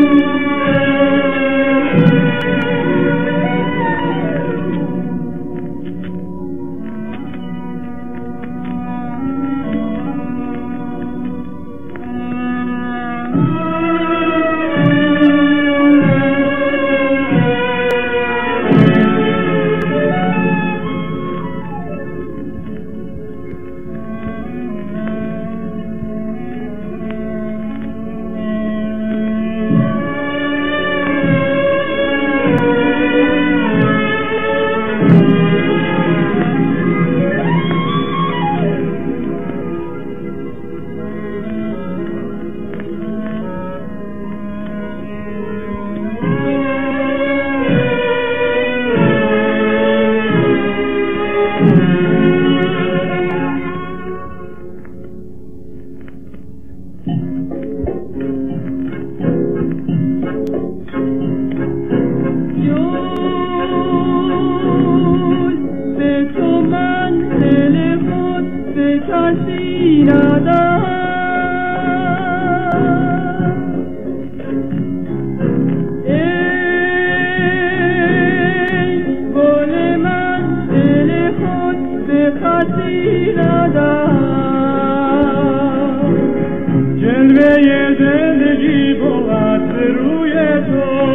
جلوه زندگی بود روی تو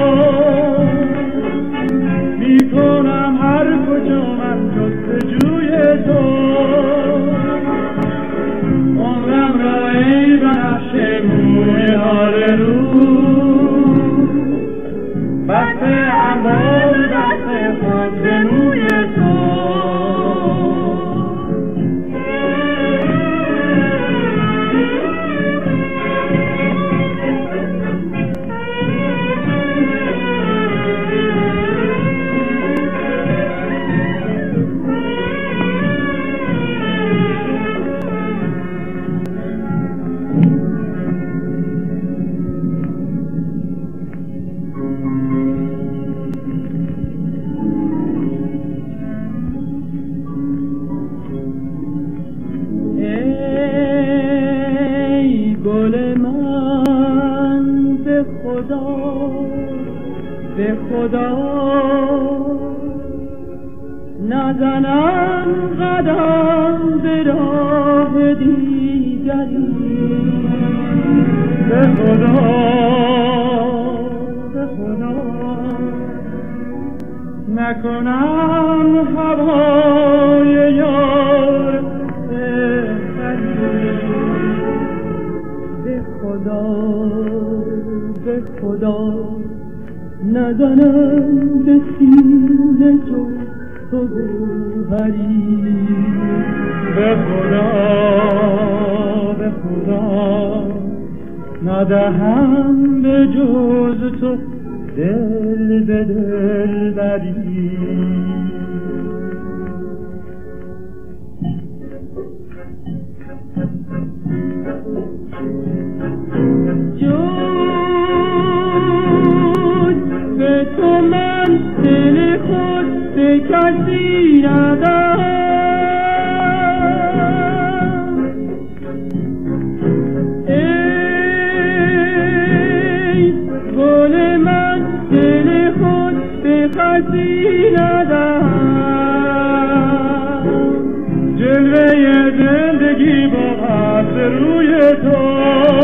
میکنم هر کجا من جستجوی تو عمرم را ای بنفش موی حال رو بسته انبار بسته خود به موی تو به خدا نزنم قدم به راه دیگری به خدا نکنم هوای یار بهتری به خدا ندانم به سینه تو گوهری به خدا ندهم به جز تو دل به دل بری به تو من دل خود به کسی ندارم ای گل من دل خود به کسی ندارم جلوه زندگی بود روی تو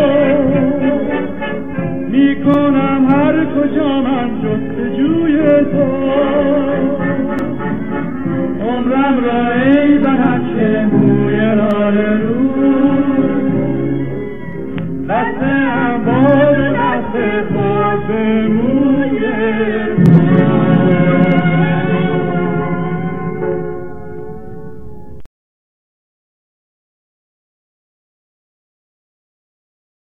میکنم هر کجا من جستجوی تو عمرم را ای بنفش موی لال رو بسته انبار بسته خود به موی